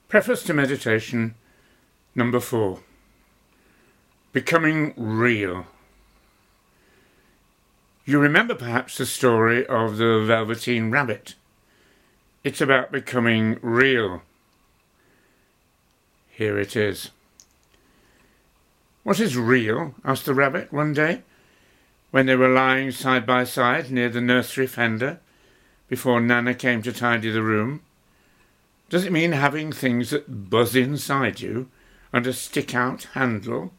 Preface to meditation number 4. Becoming real. You remember perhaps the story of the Velveteen Rabbit. It's about becoming real. Here it is. "What is real?" asked the rabbit one day, when they were lying side by side near the nursery fender before Nana came to tidy the room. "Does it mean having things that buzz inside you and a stick-out handle?"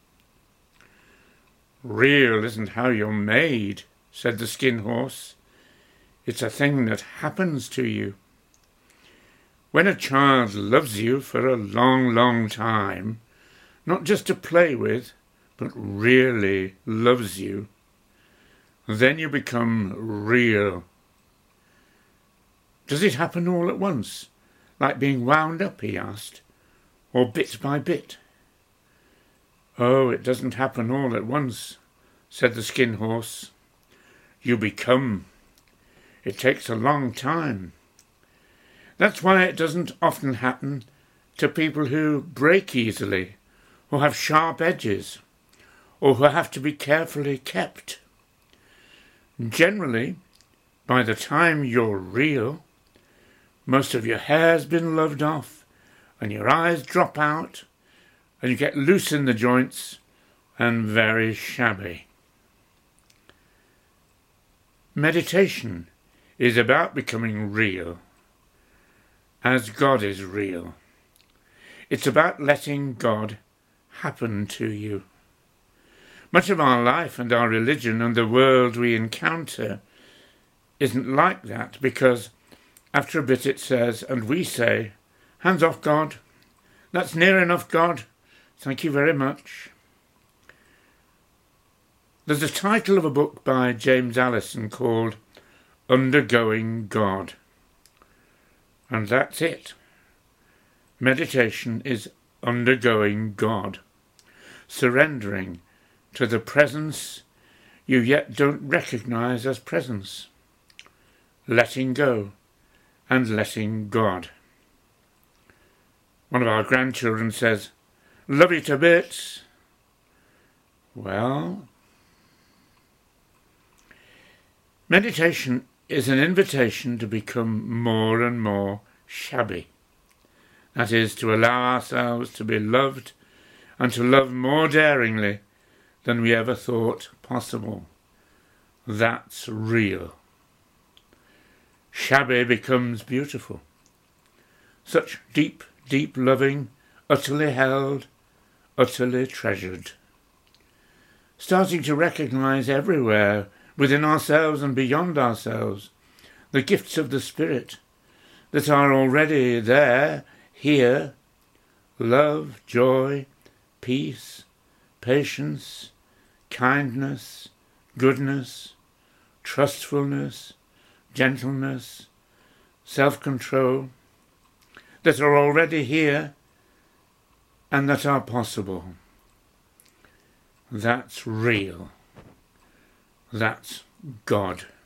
"Real isn't how you're made," said the Skin Horse. "It's a thing that happens to you. When a child loves you for a long, long time, not just to play with, but really loves you, then you become real." "Does it happen all at once, like being wound up?" he asked, "or bit by bit?" "Oh, it doesn't happen all at once," said the Skin Horse. "You become. It takes a long time. That's why it doesn't often happen to people who break easily, or have sharp edges, or who have to be carefully kept. Generally, by the time you're real, most of your hair's been loved off, and your eyes drop out, and you get loose in the joints and very shabby." Meditation is about becoming real, as God is real. It's about letting God happen to you. Much of our life and our religion and the world we encounter isn't like that, because after a bit it says, and we say, "Hands off, God. That's near enough, God. Thank you very much." There's a title of a book by James Allison called Undergoing God. And that's it. Meditation is undergoing God, surrendering to the presence you yet don't recognize as presence, letting go and letting God. One of our grandchildren says, "Love you to bits." Well, meditation is an invitation to become more and more shabby. That is, to allow ourselves to be loved and to love more daringly than we ever thought possible. That's real. Shabby becomes beautiful. Such deep, deep loving, utterly held, utterly treasured. Starting to recognize everywhere, within ourselves and beyond ourselves, the gifts of the Spirit that are already there, here: love, joy, peace, patience, kindness, goodness, trustfulness, gentleness, self-control, that are already here and that are possible. That's real. That's God.